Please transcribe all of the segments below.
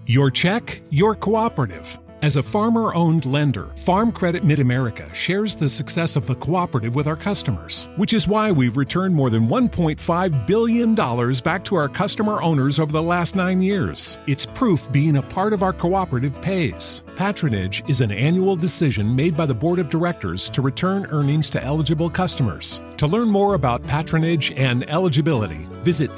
Your check, your cooperative. As a farmer-owned lender, Farm Credit Mid-America shares the success of the cooperative with our customers, which is why we've returned more than $1.5 billion back to our customer owners over the last 9 years. It's proof being a part of our cooperative pays. Patronage is an annual decision made by the Board of Directors to return earnings to eligible customers. To learn more about patronage and eligibility, visit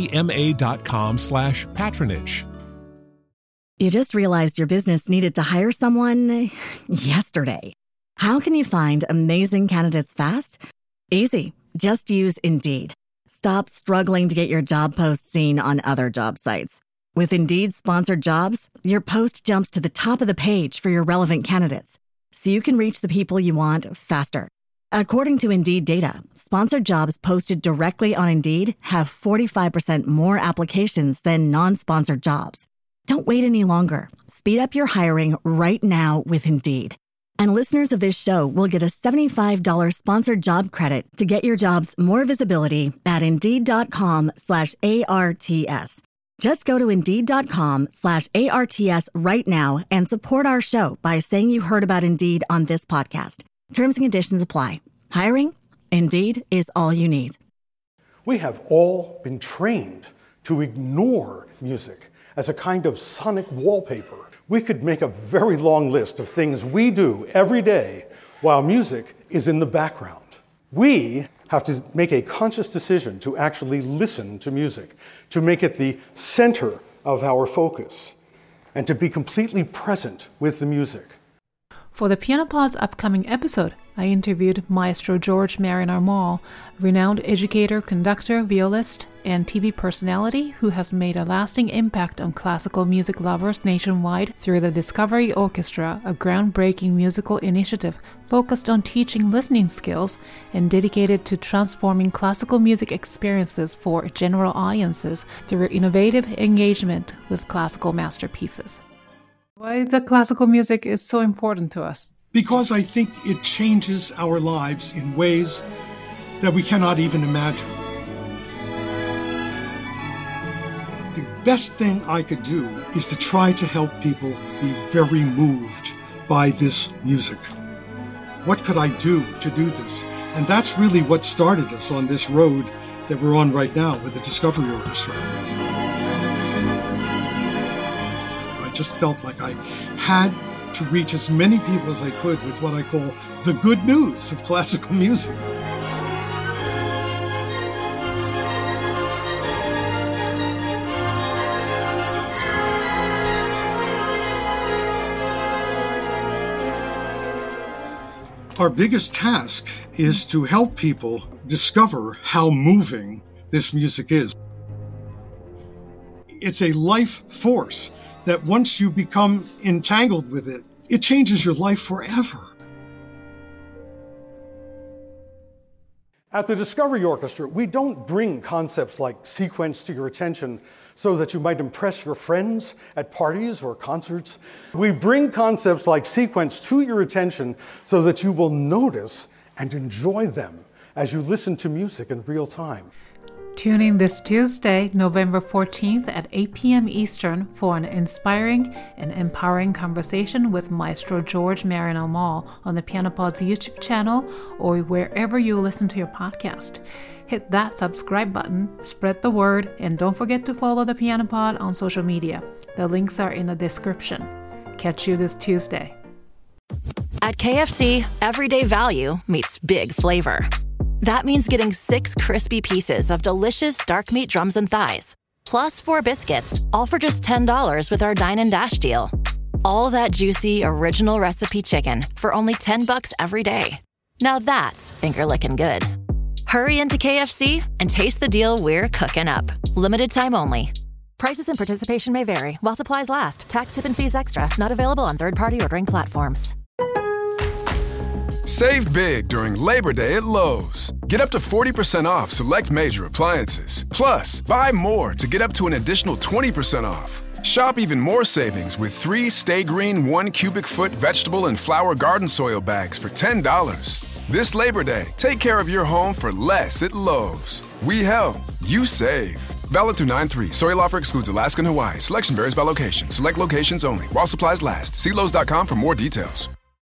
fcma.com/patronage. You just realized your business needed to hire someone yesterday. How can you find amazing candidates fast? Easy. Just use Indeed. Stop struggling to get your job post seen on other job sites. With Indeed sponsored jobs, your post jumps to the top of the page for your relevant candidates, so you can reach the people you want faster. According to Indeed data, sponsored jobs posted directly on Indeed have 45% more applications than non-sponsored jobs. Don't wait any longer. Speed up your hiring right now with Indeed. And listeners of this show will get a $75 sponsored job credit to get your jobs more visibility at Indeed.com/ARTS. Just go to Indeed.com/ARTS right now and support our show by saying you heard about Indeed on this podcast. Terms and conditions apply. Hiring? Indeed is all you need. We have all been trained to ignore music as a kind of sonic wallpaper. We could make a very long list of things we do every day while music is in the background. We have to make a conscious decision to actually listen to music, to make it the center of our focus, and to be completely present with the music. For the Piano Pod's upcoming episode, I interviewed Maestro George Marin-Armall, a renowned educator, conductor, violist, and TV personality who has made a lasting impact on classical music lovers nationwide through the Discovery Orchestra, a groundbreaking musical initiative focused on teaching listening skills and dedicated to transforming classical music experiences for general audiences through innovative engagement with classical masterpieces. Why the classical music is so important to us? Because I think it changes our lives in ways that we cannot even imagine. The best thing I could do is to try to help people be very moved by this music. What could I do to do this? And that's really what started us on this road that we're on right now with the Discovery Orchestra. I just felt like I had to reach as many people as I could with what I call the good news of classical music. Our biggest task is to help people discover how moving this music is. It's a life force that once you become entangled with it, it changes your life forever. At the Discovery Orchestra, we don't bring concepts like sequence to your attention so that you might impress your friends at parties or concerts. We bring concepts like sequence to your attention so that you will notice and enjoy them as you listen to music in real time. Tune in this Tuesday, November 14th at 8 p.m. Eastern for an inspiring and empowering conversation with Maestro George Marin-Armall on the Piano Pod's YouTube channel or wherever you listen to your podcast. Hit that subscribe button, spread the word, and don't forget to follow the Piano Pod on social media. The links are in the description. Catch you this Tuesday. At KFC, everyday value meets big flavor. That means getting 6 crispy pieces of delicious dark meat drums and thighs, plus 4 biscuits, all for just $10 with our Dine and Dash deal. All that juicy, original recipe chicken for only $10 every day. Now that's finger-licking good. Hurry into KFC and taste the deal we're cooking up. Limited time only. Prices and participation may vary while supplies last. Tax, tip, and fees extra. Not available on third-party ordering platforms. Save big during Labor Day at Lowe's. Get up to 40% off select major appliances. Plus, buy more to get up to an additional 20% off. Shop even more savings with 3 Stay Green 1 cubic foot vegetable and flower garden soil bags for $10. This Labor Day, take care of your home for less at Lowe's. We help, you save. Valid through 9/3. Soil offer excludes Alaska and Hawaii. Selection varies by location. Select locations only. While supplies last. See Lowe's.com for more details.